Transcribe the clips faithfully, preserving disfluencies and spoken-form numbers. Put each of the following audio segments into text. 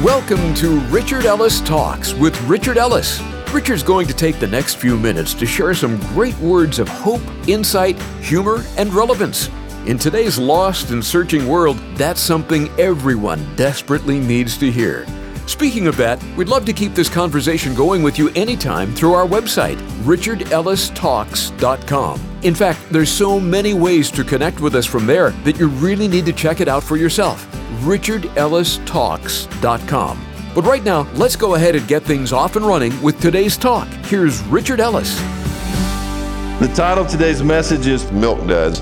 Welcome to Richard Ellis Talks with Richard Ellis. Richard's going to take the next few minutes to share some great words of hope, insight, humor, and relevance. In today's lost and searching world, that's something everyone desperately needs to hear. Speaking of that, we'd love to keep this conversation going with you anytime through our website, richard ellis talks dot com. In fact, there's so many ways to connect with us from there that you really need to check it out for yourself, richard ellis talks dot com. But right now, let's go ahead and get things off and running with today's talk. Here's Richard Ellis. The title of today's message is Milk Duds.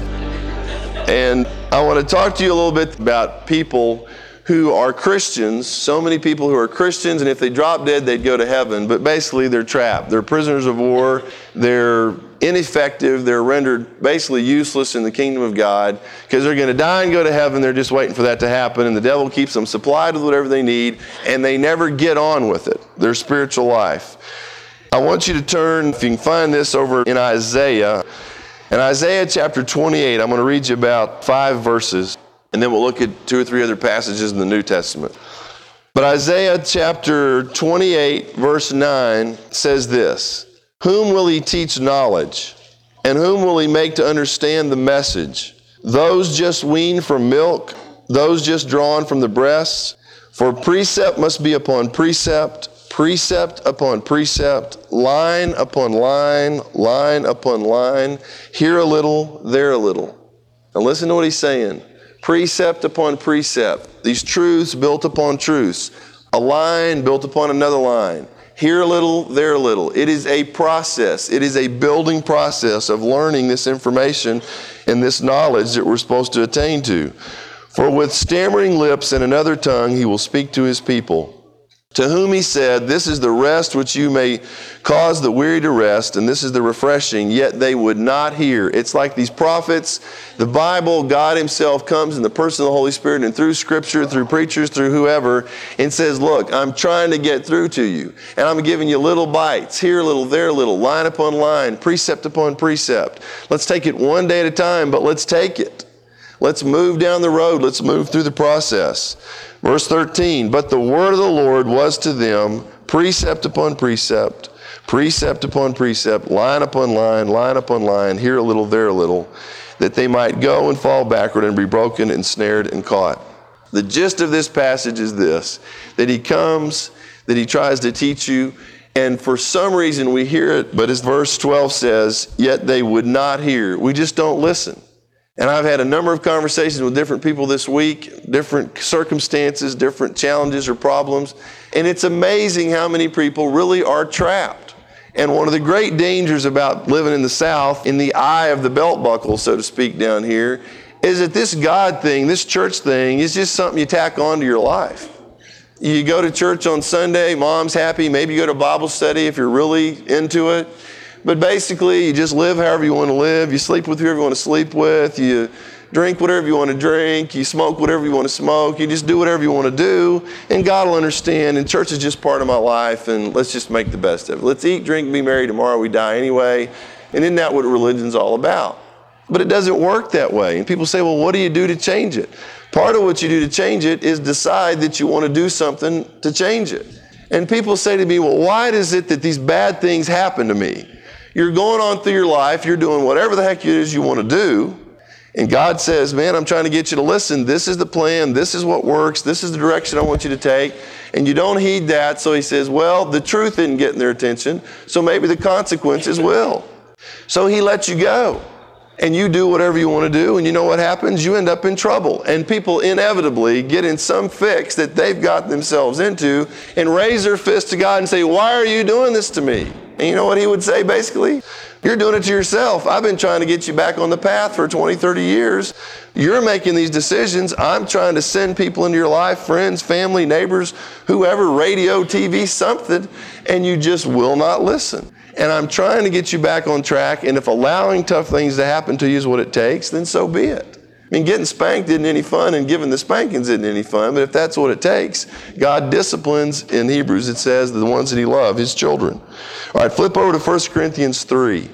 And I want to talk to you a little bit about people who are Christians, so many people who are Christians, and if they drop dead, they'd go to heaven, but basically they're trapped. They're prisoners of war, they're ineffective, they're rendered basically useless in the kingdom of God, because they're going to die and go to heaven, they're just waiting for that to happen, and the devil keeps them supplied with whatever they need, and they never get on with it, their spiritual life. I want you to turn, if you can find this, over in Isaiah. In Isaiah chapter twenty-eight, I'm going to read you about five verses. And then we'll look at two or three other passages in the New Testament. But Isaiah chapter twenty-eight, verse nine says this: "Whom will he teach knowledge? And whom will he make to understand the message? Those just weaned from milk, those just drawn from the breasts? For precept must be upon precept, precept upon precept, line upon line, line upon line, here a little, there a little." Now listen to what he's saying. Precept upon precept, these truths built upon truths, a line built upon another line, here a little, there a little. It is a process. It is a building process of learning this information and this knowledge that we're supposed to attain to. "For with stammering lips and another tongue he will speak to his people. To whom he said, this is the rest which you may cause the weary to rest, and this is the refreshing, yet they would not hear." It's like these prophets, the Bible, God himself comes in the person of the Holy Spirit and through Scripture, through preachers, through whoever, and says, look, I'm trying to get through to you, and I'm giving you little bites, here a little, there a little, line upon line, precept upon precept. Let's take it one day at a time, but let's take it. Let's move down the road. Let's move through the process. Verse thirteen, "But the word of the Lord was to them precept upon precept, precept upon precept, line upon line, line upon line, here a little, there a little, that they might go and fall backward and be broken and snared and caught." The gist of this passage is this, that he comes, that he tries to teach you, and for some reason we hear it, but as verse twelve says, yet they would not hear. We just don't listen. And I've had a number of conversations with different people this week, different circumstances, different challenges or problems, and it's amazing how many people really are trapped. And one of the great dangers about living in the South, in the eye of the belt buckle, so to speak, down here, is that this God thing, this church thing, is just something you tack on to your life. You go to church on Sunday, mom's happy, maybe you go to Bible study if you're really into it. But basically, you just live however you want to live. You sleep with whoever you want to sleep with. You drink whatever you want to drink. You smoke whatever you want to smoke. You just do whatever you want to do. And God will understand. And church is just part of my life. And let's just make the best of it. Let's eat, drink, be merry. Tomorrow we die anyway. And isn't that what religion's all about? But it doesn't work that way. And people say, well, what do you do to change it? Part of what you do to change it is decide that you want to do something to change it. And people say to me, well, why is it that these bad things happen to me? You're going on through your life, you're doing whatever the heck it is you want to do, and God says, man, I'm trying to get you to listen. This is the plan, this is what works, this is the direction I want you to take, and you don't heed that, so he says, well, the truth isn't getting their attention, so maybe the consequences will. So he lets you go, and you do whatever you want to do, and you know what happens? You end up in trouble, and people inevitably get in some fix that they've got themselves into and raise their fist to God and say, why are you doing this to me? And you know what he would say basically? You're doing it to yourself. I've been trying to get you back on the path for twenty, thirty years. You're making these decisions. I'm trying to send people into your life, friends, family, neighbors, whoever, radio, T V, something, and you just will not listen. And I'm trying to get you back on track, and if allowing tough things to happen to you is what it takes, then so be it. I mean, getting spanked isn't any fun, and giving the spankings isn't any fun, but if that's what it takes, God disciplines, in Hebrews it says, the ones that he loves, his children. All right, flip over to First Corinthians three.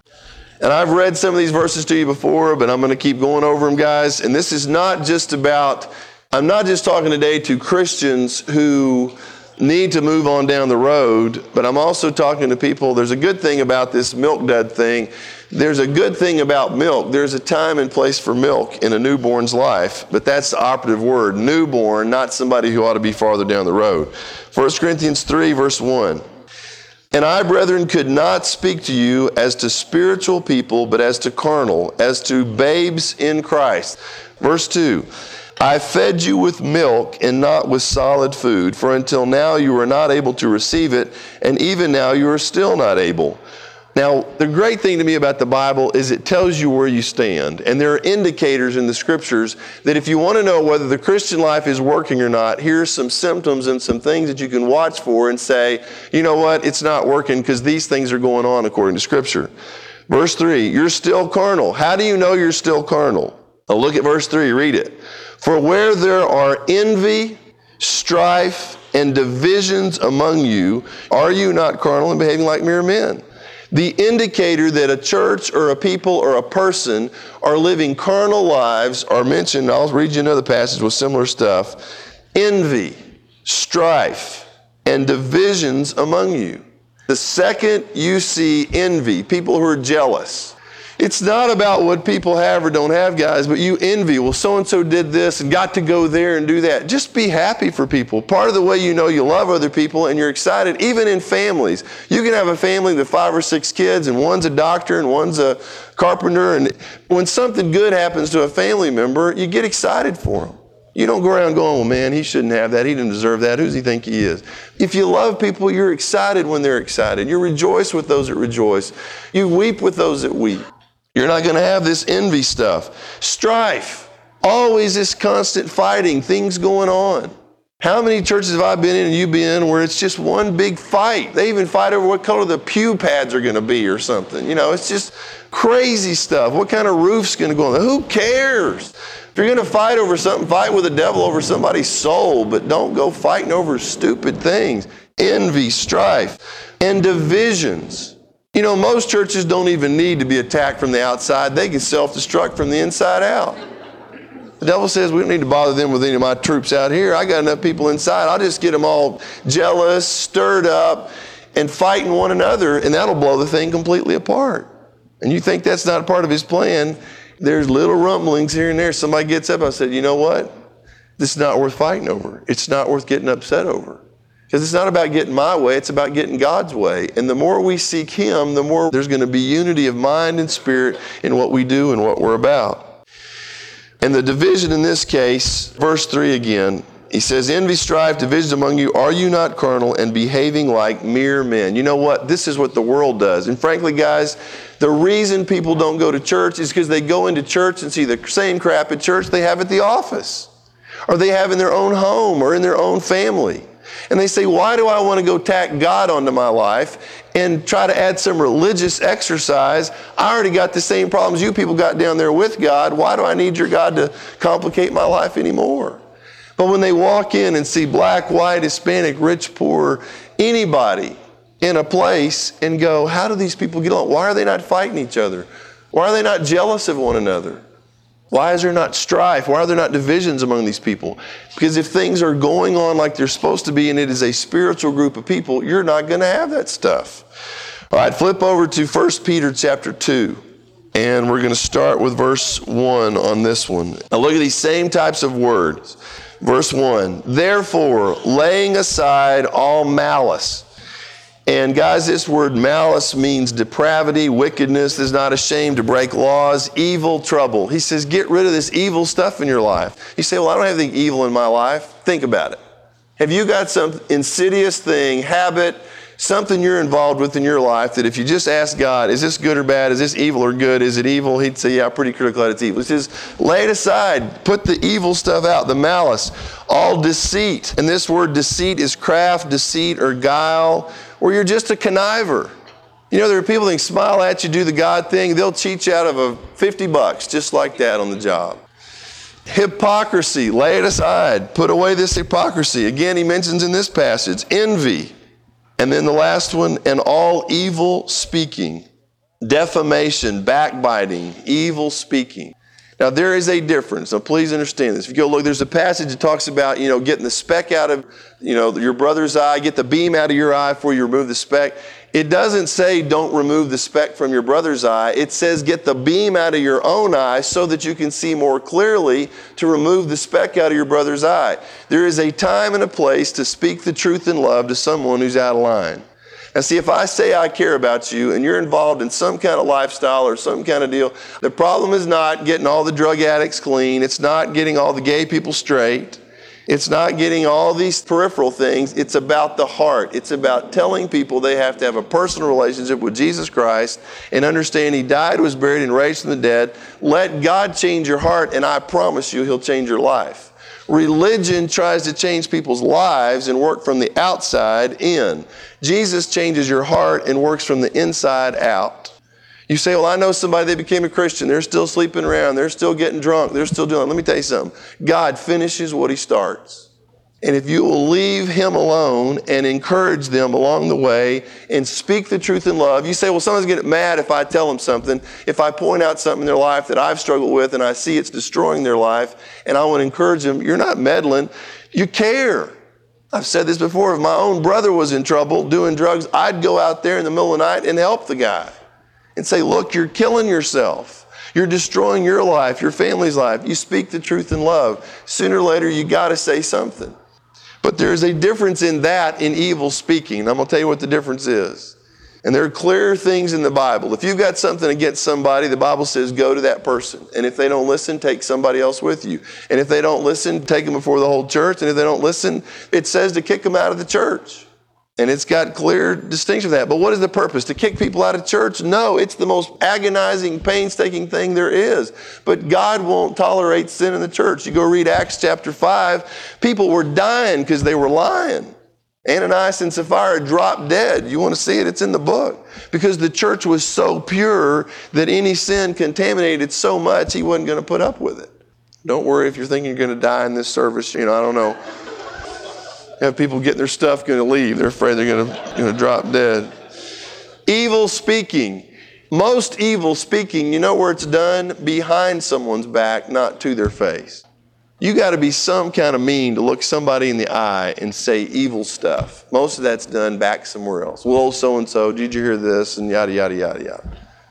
And I've read some of these verses to you before, but I'm going to keep going over them, guys. And this is not just about I'm not just talking today to Christians who need to move on down the road, but I'm also talking to people. There's a good thing about this milk dud thing. There's a good thing about milk. There's a time and place for milk in a newborn's life, but that's the operative word, newborn, not somebody who ought to be farther down the road. First Corinthians three, verse one. And I, brethren, could not speak to you as to spiritual people, but as to carnal, as to babes in Christ. Verse two. I fed you with milk and not with solid food, for until now you were not able to receive it, and even now you are still not able. Now, the great thing to me about the Bible is it tells you where you stand. And there are indicators in the Scriptures that if you want to know whether the Christian life is working or not, here's some symptoms and some things that you can watch for and say, you know what, it's not working because these things are going on according to Scripture. Verse three, you're still carnal. How do you know you're still carnal? Now look at verse three, read it. For where there are envy, strife, and divisions among you, are you not carnal and behaving like mere men? The indicator that a church or a people or a person are living carnal lives are mentioned. I'll read you another passage with similar stuff. Envy, strife, and divisions among you. The second you see envy, people who are jealous, it's not about what people have or don't have, guys, but you envy. Well, so-and-so did this and got to go there and do that. Just be happy for people. Part of the way you know you love other people and you're excited, even in families. You can have a family with five or six kids and one's a doctor and one's a carpenter. And when something good happens to a family member, you get excited for them. You don't go around going, well, man, he shouldn't have that. He didn't deserve that. Who does he think he is? If you love people, you're excited when they're excited. You rejoice with those that rejoice. You weep with those that weep. You're not going to have this envy stuff. Strife. Always this constant fighting, things going on. How many churches have I been in and you've been in where it's just one big fight? They even fight over what color the pew pads are going to be or something. You know, it's just crazy stuff. What kind of roof's going to go on? Who cares? If you're going to fight over something, fight with the devil over somebody's soul, but don't go fighting over stupid things. Envy, strife, and divisions. You know, most churches don't even need to be attacked from the outside. They can self-destruct from the inside out. The devil says, we don't need to bother them with any of my troops out here. I got enough people inside. I'll just get them all jealous, stirred up, and fighting one another, and that'll blow the thing completely apart. And you think that's not a part of his plan. There's little rumblings here and there. Somebody gets up, I said, you know what? This is not worth fighting over. It's not worth getting upset over. Because it's not about getting my way, it's about getting God's way. And the more we seek Him, the more there's going to be unity of mind and spirit in what we do and what we're about. And the division in this case, verse three again, he says, envy, strife, divisions among you, are you not carnal and behaving like mere men? You know what? This is what the world does. And frankly, guys, the reason people don't go to church is because they go into church and see the same crap at church they have at the office, or they have in their own home or in their own family. And they say, why do I want to go tack God onto my life and try to add some religious exercise? I already got the same problems you people got down there with God. Why do I need your God to complicate my life anymore? But when they walk in and see black, white, Hispanic, rich, poor, anybody in a place and go, how do these people get along? Why are they not fighting each other? Why are they not jealous of one another? Why is there not strife? Why are there not divisions among these people? Because if things are going on like they're supposed to be and it is a spiritual group of people, you're not going to have that stuff. All right, flip over to First Peter chapter two. And we're going to start with verse one on this one. Now look at these same types of words. Verse one, therefore, laying aside all malice. And guys, this word malice means depravity, wickedness, is not ashamed to break laws, evil, trouble. He says, get rid of this evil stuff in your life. You say, well, I don't have anything evil in my life. Think about it. Have you got some insidious thing, habit, something you're involved with in your life that if you just ask God, is this good or bad? Is this evil or good? Is it evil? He'd say, yeah, pretty critical that it's evil. He says, lay it aside. Put the evil stuff out, the malice, all deceit. And this word deceit is craft, deceit, or guile, or you're just a conniver. You know, there are people that can smile at you, do the God thing. They'll cheat you out of a fifty bucks just like that on the job. Hypocrisy, lay it aside. Put away this hypocrisy. Again, he mentions in this passage, envy. And then the last one, and all evil speaking, defamation, backbiting, evil speaking. Now, there is a difference. Now, please understand this. If you go look, there's a passage that talks about, you know, getting the speck out of, you know, your brother's eye, get the beam out of your eye before you remove the speck. It doesn't say don't remove the speck from your brother's eye. It says get the beam out of your own eye so that you can see more clearly to remove the speck out of your brother's eye. There is a time and a place to speak the truth in love to someone who's out of line. Now see, if I say I care about you and you're involved in some kind of lifestyle or some kind of deal, the problem is not getting all the drug addicts clean. It's not getting all the gay people straight. It's not getting all these peripheral things. It's about the heart. It's about telling people they have to have a personal relationship with Jesus Christ and understand He died, was buried, and raised from the dead. Let God change your heart, and I promise you He'll change your life. Religion tries to change people's lives and work from the outside in. Jesus changes your heart and works from the inside out. You say, well, I know somebody, they became a Christian. They're still sleeping around. They're still getting drunk. They're still doing it. Let me tell you something. God finishes what He starts. And if you will leave Him alone and encourage them along the way and speak the truth in love, you say, well, someone's getting mad if I tell them something. If I point out something in their life that I've struggled with and I see it's destroying their life and I want to encourage them, you're not meddling. You care. I've said this before. If my own brother was in trouble doing drugs, I'd go out there in the middle of the night and help the guy and say, look, you're killing yourself. You're destroying your life, your family's life. You speak the truth in love. Sooner or later, you got to say something. But there's a difference in that in evil speaking. And I'm going to tell you what the difference is. And there are clear things in the Bible. If you've got something against somebody, the Bible says go to that person. And if they don't listen, take somebody else with you. And if they don't listen, take them before the whole church. And if they don't listen, it says to kick them out of the church. And it's got clear distinction of that. But what is the purpose? To kick people out of church? No, it's the most agonizing, painstaking thing there is. But God won't tolerate sin in the church. You go read Acts chapter five, people were dying because they were lying. Ananias and Sapphira dropped dead. You want to see it? It's in the book. Because the church was so pure that any sin contaminated so much, he wasn't going to put up with it. Don't worry if you're thinking you're going to die in this service. You know, I don't know. Have people getting their stuff, going to leave. They're afraid they're going to, going to drop dead. Evil speaking. Most evil speaking, you know where it's done? Behind someone's back, not to their face. You got to be some kind of mean to look somebody in the eye and say evil stuff. Most of that's done back somewhere else. Well, so-and-so, did you hear this? And yada, yada, yada, yada.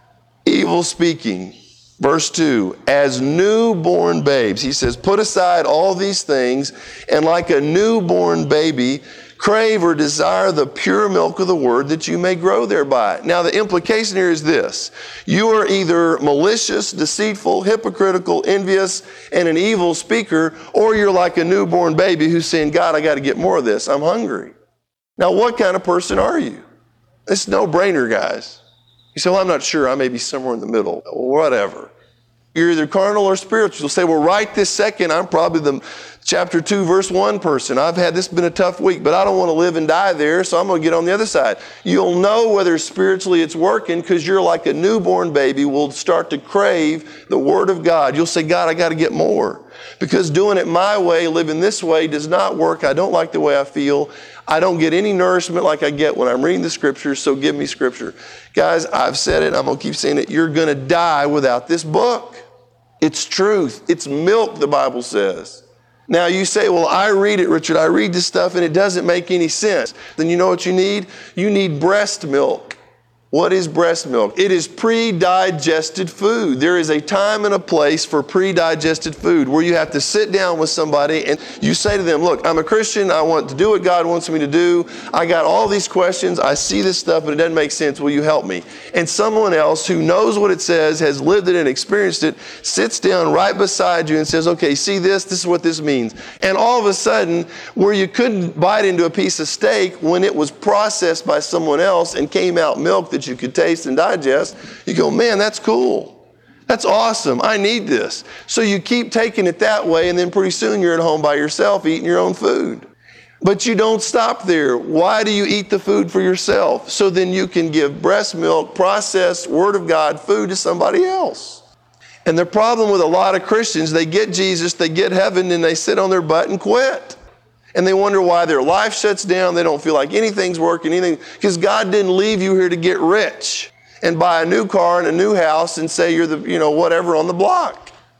Evil speaking. Verse two, as newborn babes, he says, put aside all these things and like a newborn baby, crave or desire the pure milk of the word that you may grow thereby. Now the implication here is this. You are either malicious, deceitful, hypocritical, envious, and an evil speaker, or you're like a newborn baby who's saying, God, I got to get more of this. I'm hungry. Now what kind of person are you? It's no brainer, guys. You say, well, I'm not sure. I may be somewhere in the middle. Whatever. You're either carnal or spiritual. You'll say, well, right this second, I'm probably the chapter two, verse one person. I've had this been a tough week, but I don't want to live and die there, so I'm going to get on the other side. You'll know whether spiritually it's working because you're like a newborn baby will start to crave the Word of God. You'll say, God, I got to get more. Because doing it my way, living this way does not work. I don't like the way I feel. I don't get any nourishment like I get when I'm reading the Scriptures, so give me Scripture. Guys, I've said it. I'm going to keep saying it. You're going to die without this book. It's truth. It's milk, the Bible says. Now you say, well, I read it, Richard. I read this stuff and it doesn't make any sense. Then you know what you need? You need breast milk. What is breast milk? It is pre-digested food. There is a time and a place for pre-digested food where you have to sit down with somebody and you say to them, look, I'm a Christian. I want to do what God wants me to do. I got all these questions. I see this stuff, but it doesn't make sense. Will you help me? And someone else who knows what it says, has lived it and experienced it, sits down right beside you and says, okay, see this? This is what this means. And all of a sudden, where you couldn't bite into a piece of steak when it was processed by someone else and came out milk that you could taste and digest, you go, man, that's cool. That's awesome. I need this. So you keep taking it that way, and then pretty soon you're at home by yourself eating your own food. But you don't stop there. Why do you eat the food for yourself? So then you can give breast milk, processed Word of God food to somebody else. And the problem with a lot of Christians, they get Jesus, they get heaven, and they sit on their butt and quit. And they wonder why their life shuts down. They don't feel like anything's working, anything, because God didn't leave you here to get rich and buy a new car and a new house and say you're the, you know, whatever on the block.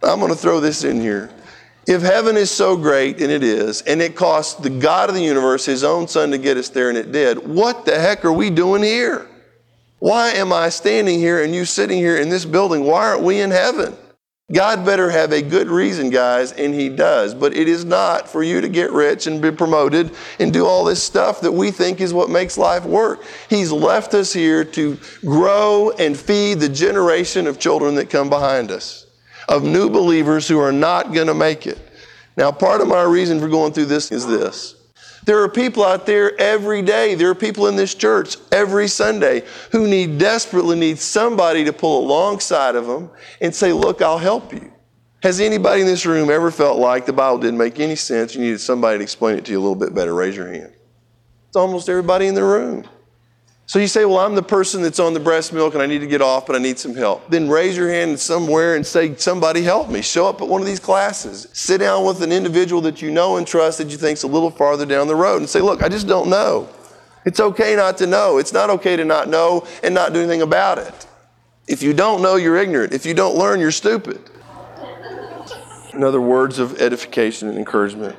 I'm going to throw this in here. If heaven is so great, and it is, and it cost the God of the universe his own son to get us there, and it did, what the heck are we doing here? Why am I standing here and you sitting here in this building? Why aren't we in heaven? God better have a good reason, guys, and he does. But it is not for you to get rich and be promoted and do all this stuff that we think is what makes life work. He's left us here to grow and feed the generation of children that come behind us, of new believers who are not going to make it. Now, part of my reason for going through this is this. There are people out there every day. There are people in this church every Sunday who need desperately need somebody to pull alongside of them and say, look, I'll help you. Has anybody in this room ever felt like the Bible didn't make any sense? You needed somebody to explain it to you a little bit better. Raise your hand. It's almost everybody in the room. So you say, well, I'm the person that's on the breast milk and I need to get off, but I need some help. Then raise your hand somewhere and say, somebody help me. Show up at one of these classes. Sit down with an individual that you know and trust that you think's a little farther down the road and say, look, I just don't know. It's okay not to know. It's not okay to not know and not do anything about it. If you don't know, you're ignorant. If you don't learn, you're stupid. In other words of edification and encouragement.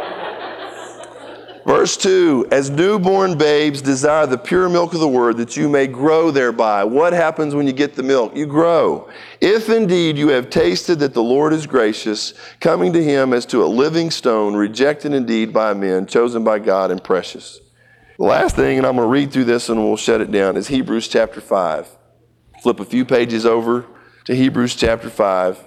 Verse two, as newborn babes desire the pure milk of the word that you may grow thereby. What happens when you get the milk? You grow. If indeed you have tasted that the Lord is gracious, coming to him as to a living stone, rejected indeed by men, chosen by God and precious. The last thing, and I'm going to read through this and we'll shut it down, is Hebrews chapter five. Flip a few pages over to Hebrews chapter five,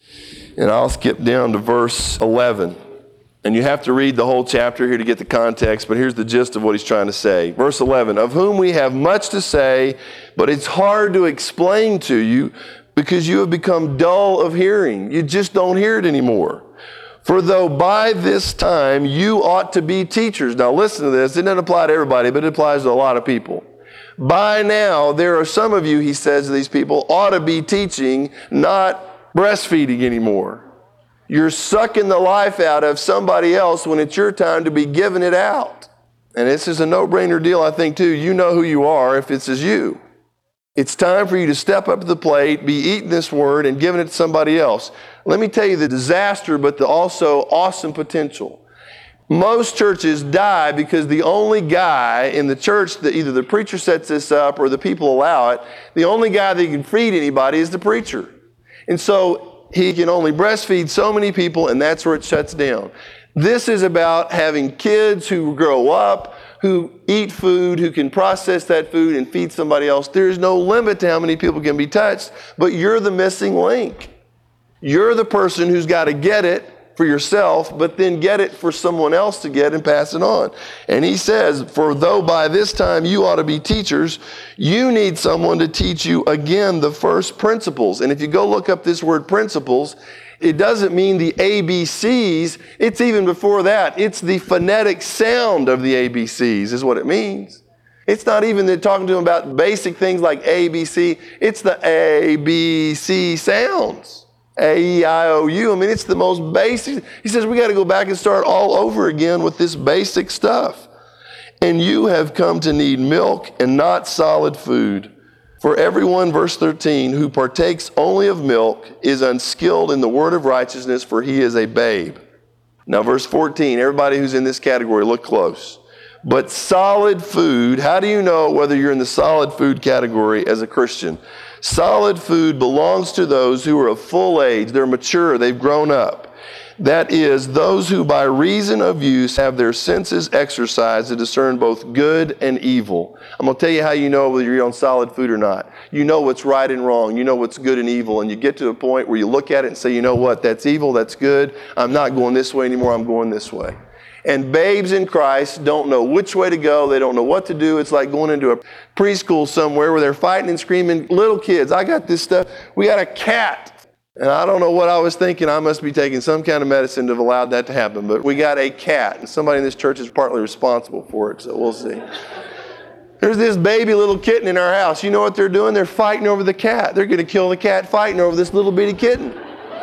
and I'll skip down to verse eleven. And you have to read the whole chapter here to get the context, but here's the gist of what he's trying to say. Verse eleven, of whom we have much to say, but it's hard to explain to you because you have become dull of hearing. You just don't hear it anymore. For though by this time you ought to be teachers. Now listen to this. It doesn't apply to everybody, but it applies to a lot of people. By now, there are some of you, he says to these people, ought to be teaching, not breastfeeding anymore. You're sucking the life out of somebody else when it's your time to be giving it out. And this is a no-brainer deal, I think, too. You know who you are if this is you. It's time for you to step up to the plate, be eating this word, and giving it to somebody else. Let me tell you the disaster, but the also awesome potential. Most churches die because the only guy in the church, that either the preacher sets this up or the people allow it, the only guy that can feed anybody is the preacher. And so he can only breastfeed so many people, and that's where it shuts down. This is about having kids who grow up, who eat food, who can process that food and feed somebody else. There's no limit to how many people can be touched, but you're the missing link. You're the person who's got to get it for yourself, but then get it for someone else to get and pass it on. And he says, for though by this time you ought to be teachers, you need someone to teach you again the first principles. And if you go look up this word principles, it doesn't mean the A B Cs. It's even before that. It's the phonetic sound of the A B Cs is what it means. It's not even that talking to them about basic things like A B C. It's the A B C sounds. A E I O U. I mean, it's the most basic. He says we got to go back and start all over again with this basic stuff. And you have come to need milk and not solid food. For everyone, verse thirteen, who partakes only of milk is unskilled in the word of righteousness, for he is a babe. Now, verse fourteen, everybody who's in this category, look close. But solid food, how do you know whether you're in the solid food category as a Christian? Solid food belongs to those who are of full age. They're mature. They've grown up. That is, those who by reason of use have their senses exercised to discern both good and evil. I'm going to tell you how you know whether you're on solid food or not. You know what's right and wrong. You know what's good and evil. And you get to a point where you look at it and say, you know what, that's evil, that's good. I'm not going this way anymore. I'm going this way. And babes in Christ don't know which way to go. They don't know what to do. It's like going into a preschool somewhere where they're fighting and screaming. Little kids, I got this stuff. We got a cat. And I don't know what I was thinking. I must be taking some kind of medicine to have allowed that to happen. But we got a cat. And somebody in this church is partly responsible for it. So we'll see. There's this baby little kitten in our house. You know what they're doing? They're fighting over the cat. They're going to kill the cat fighting over this little bitty kitten.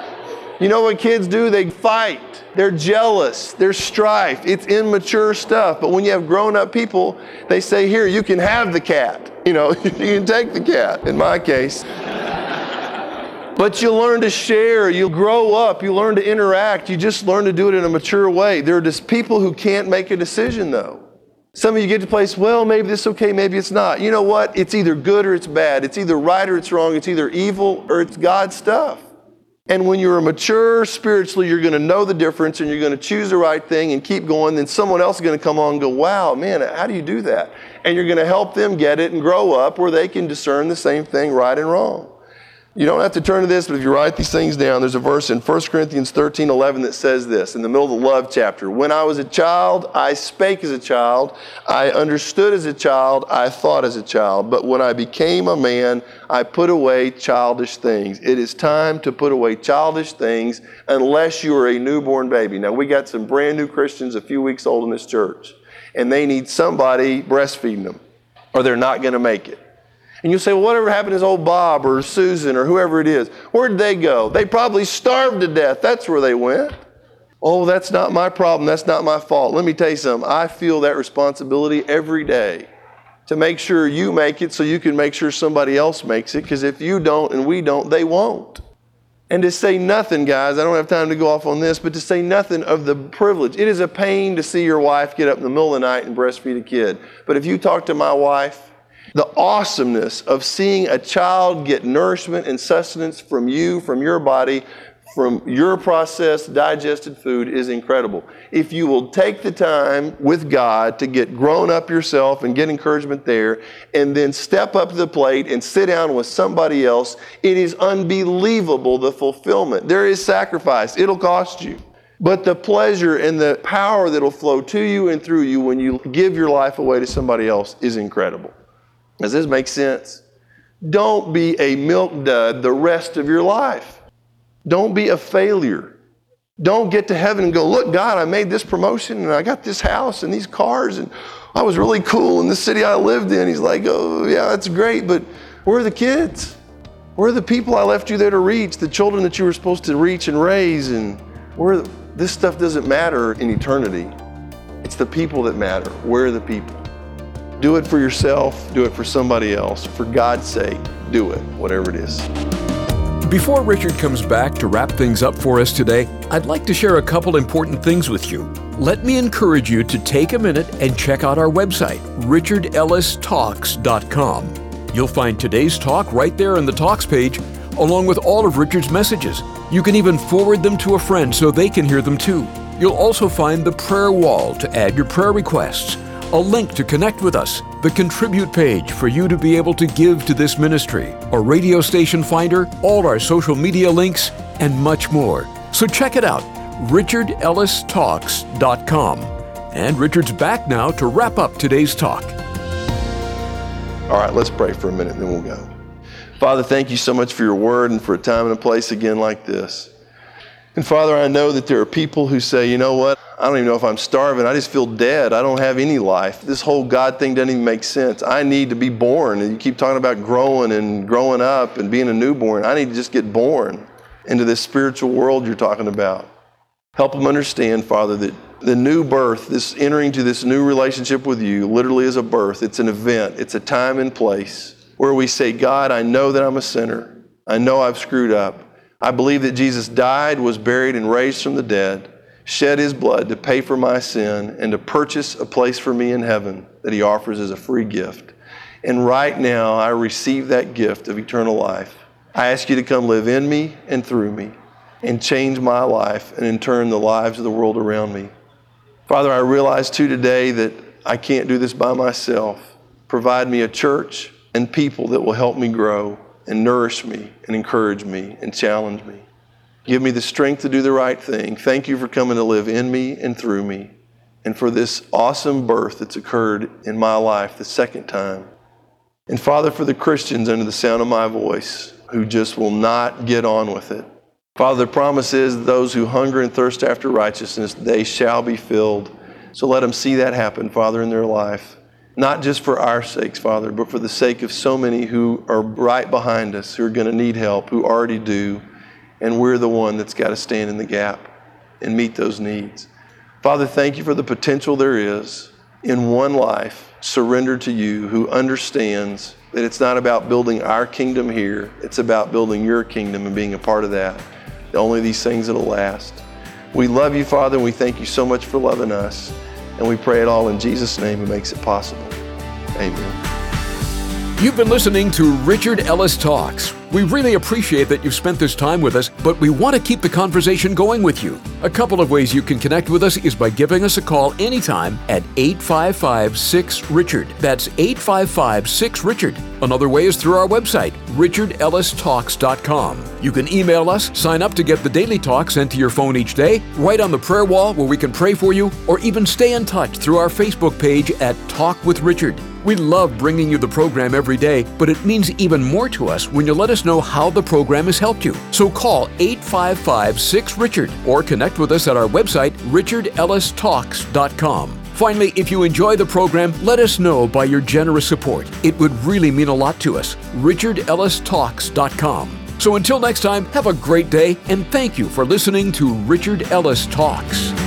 You know what kids do? They fight. They're jealous. There's strife. It's immature stuff. But when you have grown-up people, they say, here, you can have the cat. You know, you can take the cat, in my case. But But you learn to share, you grow up, you learn to interact, you just learn to do it in a mature way. There are just people who can't make a decision though. Some of you get to a place, well, maybe this is okay, maybe it's not. You know what? It's either good or it's bad. It's either right or it's wrong. It's either evil or it's God's stuff. And when you're mature spiritually, you're going to know the difference and you're going to choose the right thing and keep going. Then someone else is going to come on and go, wow, man, how do you do that? And you're going to help them get it and grow up where they can discern the same thing, right and wrong. You don't have to turn to this, but if you write these things down, there's a verse in First Corinthians thirteen eleven that says this, in the middle of the love chapter. When I was a child, I spake as a child. I understood as a child. I thought as a child. But when I became a man, I put away childish things. It is time to put away childish things unless you are a newborn baby. Now, we got some brand new Christians a few weeks old in this church, and they need somebody breastfeeding them, or they're not going to make it. And you'll say, well, whatever happened to old Bob or Susan or whoever it is? Where'd they go? They probably starved to death. That's where they went. Oh, that's not my problem. That's not my fault. Let me tell you something. I feel that responsibility every day to make sure you make it so you can make sure somebody else makes it. Because if you don't and we don't, they won't. And to say nothing, guys, I don't have time to go off on this, but to say nothing of the privilege. It is a pain to see your wife get up in the middle of the night and breastfeed a kid. But if you talk to my wife, the awesomeness of seeing a child get nourishment and sustenance from you, from your body, from your processed, digested food is incredible. If you will take the time with God to get grown up yourself and get encouragement there, and then step up to the plate and sit down with somebody else, it is unbelievable, the fulfillment. There is sacrifice. It'll cost you. But the pleasure and the power that'll flow to you and through you when you give your life away to somebody else is incredible. Does this make sense? Don't be a milk dud the rest of your life. Don't be a failure. Don't get to heaven and go, look, God, I made this promotion and I got this house and these cars and I was really cool in the city I lived in. He's like, oh, yeah, that's great, but where are the kids? Where are the people I left you there to reach, the children that you were supposed to reach and raise? And where the, this stuff doesn't matter in eternity. It's the people that matter. Where are the people? Do it for yourself, do it for somebody else. For God's sake, do it, whatever it is. Before Richard comes back to wrap things up for us today, I'd like to share a couple important things with you. Let me encourage you to take a minute and check out our website, richard ellis talks dot com. You'll find today's talk right there on the Talks page, along with all of Richard's messages. You can even forward them to a friend so they can hear them too. You'll also find the prayer wall to add your prayer requests, a link to connect with us, the contribute page for you to be able to give to this ministry, a radio station finder, all our social media links, and much more. So check it out, richard ellis talks dot com. And Richard's back now to wrap up today's talk. All right, let's pray for a minute and then we'll go. Father, thank you so much for your word and for a time and a place again like this. And Father, I know that there are people who say, you know what? I don't even know if I'm starving. I just feel dead. I don't have any life. This whole God thing doesn't even make sense. I need to be born. And you keep talking about growing and growing up and being a newborn. I need to just get born into this spiritual world you're talking about. Help them understand, Father, that the new birth, this entering to this new relationship with you, literally is a birth. It's an event. It's a time and place where we say, God, I know that I'm a sinner. I know I've screwed up. I believe that Jesus died, was buried, and raised from the dead, shed his blood to pay for my sin and to purchase a place for me in heaven that he offers as a free gift. And right now, I receive that gift of eternal life. I ask you to come live in me and through me and change my life and in turn the lives of the world around me. Father, I realize too today that I can't do this by myself. Provide me a church and people that will help me grow and nourish me and encourage me and challenge me. Give me the strength to do the right thing. Thank you for coming to live in me and through me and for this awesome birth that's occurred in my life the second time. And Father, for the Christians under the sound of my voice who just will not get on with it. Father, the promise is those who hunger and thirst after righteousness, they shall be filled. So let them see that happen, Father, in their life. Not just for our sakes, Father, but for the sake of so many who are right behind us, who are going to need help, who already do. And we're the one that's got to stand in the gap and meet those needs. Father, thank you for the potential there is in one life surrendered to you who understands that it's not about building our kingdom here, it's about building your kingdom and being a part of that. Only these things that'll last. We love you, Father, and we thank you so much for loving us. And we pray it all in Jesus' name who makes it possible. Amen. You've been listening to Richard Ellis Talks. We really appreciate that you've spent this time with us, but we want to keep the conversation going with you. A couple of ways you can connect with us is by giving us a call anytime at eight five five, six, Richard. That's eight five five, six, Richard. Another way is through our website, richard ellis talks dot com. You can email us, sign up to get the daily talk sent to your phone each day, write on the prayer wall where we can pray for you, or even stay in touch through our Facebook page at Talk with Richard. We love bringing you the program every day, but it means even more to us when you let us know how the program has helped you. So call eight five five, six, Richard or connect with us at our website, richard ellis talks dot com. Finally, if you enjoy the program, let us know by your generous support. It would really mean a lot to us. richard ellis talks dot com. So until next time, have a great day, and thank you for listening to Richard Ellis Talks.